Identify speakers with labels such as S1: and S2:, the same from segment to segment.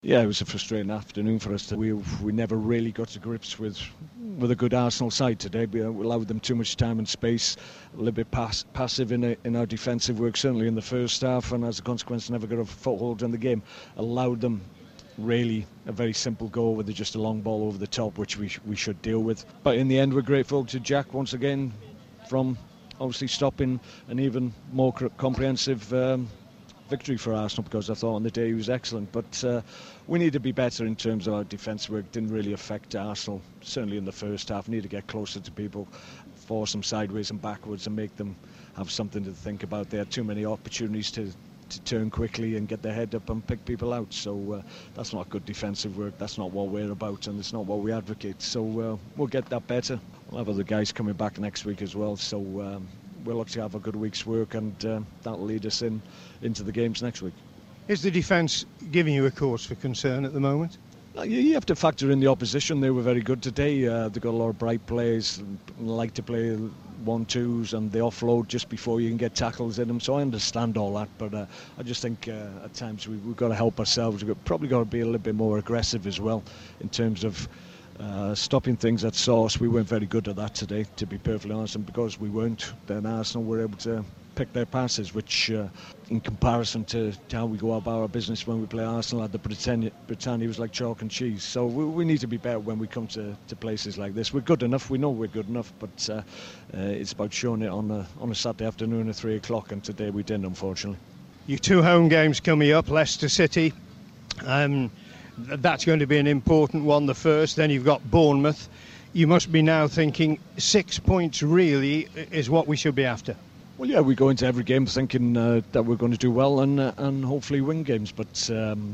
S1: Yeah, it was a frustrating afternoon for us. We never really got to grips with a good Arsenal side today. We allowed them too much time and space, a little bit passive in our defensive work, certainly in the first half, and as a consequence never got a foothold in the game. Allowed them really a very simple goal with just a long ball over the top, which we should deal with. But in the end, we're grateful to Jack once again from obviously stopping an even more comprehensive victory for Arsenal, because I thought on the day he was excellent. But we need to be better in terms of our defence work. Didn't really affect Arsenal, certainly in the first half. Need to get closer to people, force them sideways and backwards and make them have something to think about. They had too many opportunities to turn quickly and get their head up and pick people out. So that's not good defensive work. That's not what we're about, and it's not what we advocate. So we'll get that better. We'll have other guys coming back next week as well. So we'll look to have a good week's work, and that'll lead us into the games next week.
S2: Is the defence giving you a cause for concern at the moment?
S1: You have to factor in the opposition. They were very good today. They've got a lot of bright players, like to play 1-2s, and they offload just before you can get tackles in them. So I understand all that, but I just think at times we've got to help ourselves. We've probably got to be a little bit more aggressive as well in terms of stopping things at source. We weren't very good at that today, to be perfectly honest, and because we weren't, then Arsenal were able to pick their passes, which in comparison to how we go about our business when we play Arsenal at the Britannia was like chalk and cheese. So we need to be better when we come to places like this. We're good enough, we know we're good enough, but it's about showing it on a Saturday afternoon at 3 o'clock, and today we didn't, unfortunately.
S2: Your two home games coming up, Leicester City, that's going to be an important one, the first. Then you've got Bournemouth. You must be now thinking 6 points really is what we should be after.
S1: Well, yeah, we go into every game thinking that we're going to do well and hopefully win games. But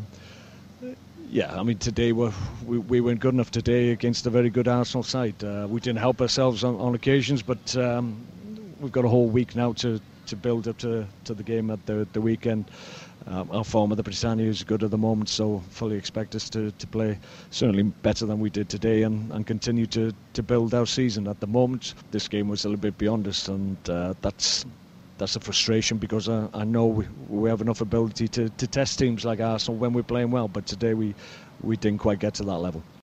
S1: yeah, I mean, today we weren't good enough today against a very good Arsenal side. We didn't help ourselves on occasions, but we've got a whole week now to build up to the game at the weekend. Our form of the Britannia is good at the moment, so fully expect us to play certainly better than we did today and continue to build our season. At the moment, this game was a little bit beyond us, and that's a frustration, because I know we have enough ability to test teams like Arsenal when we're playing well, but today we didn't quite get to that level.